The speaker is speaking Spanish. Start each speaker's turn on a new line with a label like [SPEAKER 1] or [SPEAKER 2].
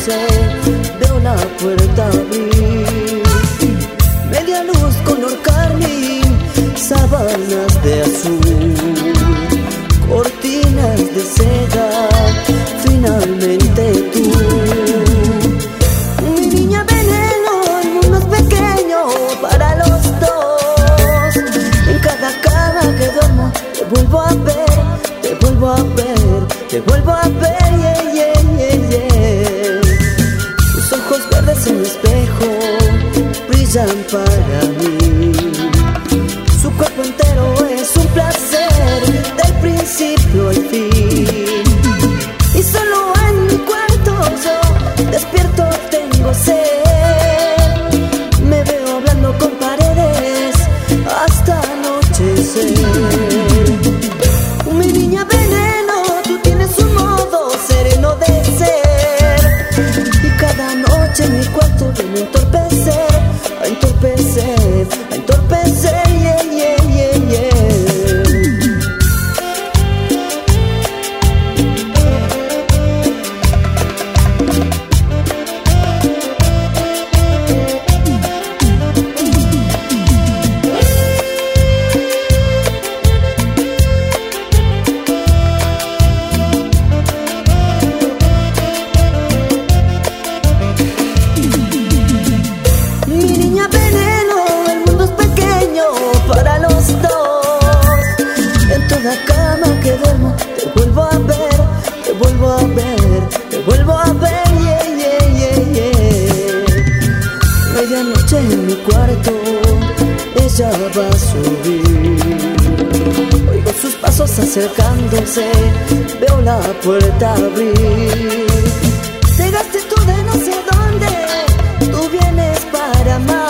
[SPEAKER 1] acercándose, veo la puerta abrir. Media luz color carmín, sábanas de azul, cortinas de seda, finalmente tú. Mi niña veneno, el mundo es pequeño para los dos. En cada cama que duermo te vuelvo a ver, te vuelvo a ver, te vuelvo a ver, yeah, yeah, yeah, yeah. Tus ojos verdes en el espejo brillan para mí. Su cuerpo entero es un placer, del principio al fin. Y solo en mi cuarto yo despierto, tengo sed. Me veo hablando con paredes hasta anochecer. Mi niña veneno, tú tienes un modo sereno de ser. Y cada noche en mi cuarto viene a entorpecer, a entorpecer, a entorpecer, yeah, yeah, yeah, yeah. La cama que duermo, te vuelvo a ver, te vuelvo a ver, te vuelvo a ver, yeah, yeah, yeah, yeah. Medianoche en mi cuarto, ella va a subir. Oigo sus pasos acercándose, veo la puerta abrir. Llegaste tú de no sé dónde, tú vienes para amar.